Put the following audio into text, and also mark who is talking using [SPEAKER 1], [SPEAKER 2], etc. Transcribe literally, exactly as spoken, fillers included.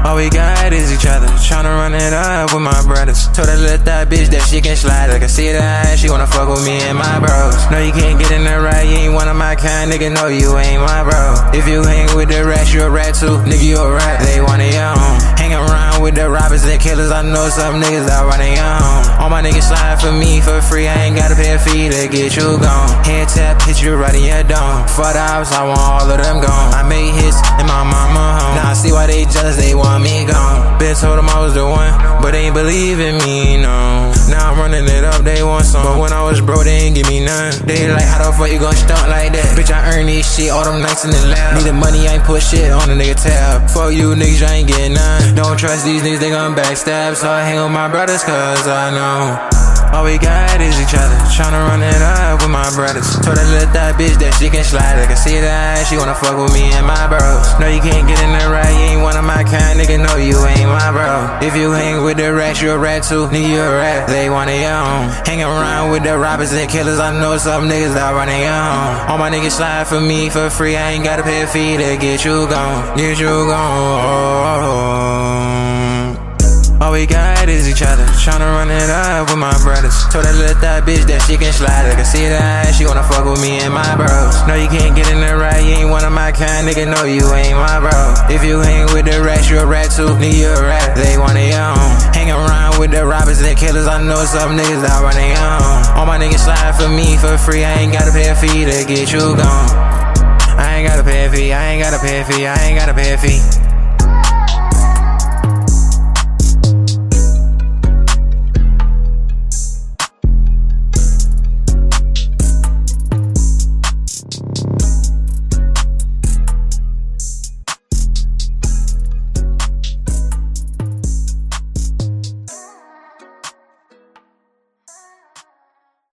[SPEAKER 1] All we got is each other, tryna run it up with my brothers. Told her let that bitch that she can slide. I can see that she wanna fuck with me and my bros. No, you can't get in there right, you ain't one of my kind, nigga, no, you ain't my bro. If you hang with the rats, you a rat too, nigga, you a rat, they want it your own. Hang around with the robbers and killers, I know some niggas out running your home. All my niggas slide for me for free, I ain't gotta pay a fee to get you gone. Head tap, hit you right in your dome. For the house, I want all of them gone. I made hits in my mama home. Now I see why they jealous, they want me gone. Been told them I was the one, but they ain't believe in me, no. Now I'm running it up, they want some, but when I was broke, they ain't give me none. They like, how the fuck you gon' stunt like that? Bitch, I earn this shit all them nights in the lab. Need the money, I ain't put shit on the nigga tab. Fuck you niggas, I ain't getting none. Don't trust these niggas, they gon' backstab. So I hang with my brothers, cause I know all we got is each other, tryna run it up with my brothers. Told her let that bitch that she can slide. I can see that she wanna fuck with me and my bros. No, you can't get in there right, you ain't one of my kind, nigga, no, you ain't my bro. If you hang with the rats, you a rat too, nigga, you a rat, they want it your own. Hang around with the robbers and killers, I know some niggas out running your home. All my niggas slide for me for free, I ain't gotta pay a fee to get you gone, get you gone. All we got is each other, tryna run it up with my brothers. Told her let that bitch that she can slide. I can see that she wanna fuck with me and my bros. No, you can't get in there right, you ain't one of my kind, nigga, no, you ain't my bro. If you hang with the rats, you a rat too, nigga, you a rat, they want it your own. Hang around with the robbers and killers, I know some niggas out running your home. All my niggas slide for me for free, I ain't gotta pay a fee to get you gone. I ain't gotta pay a fee, I ain't gotta pay a fee, I ain't gotta pay a fee.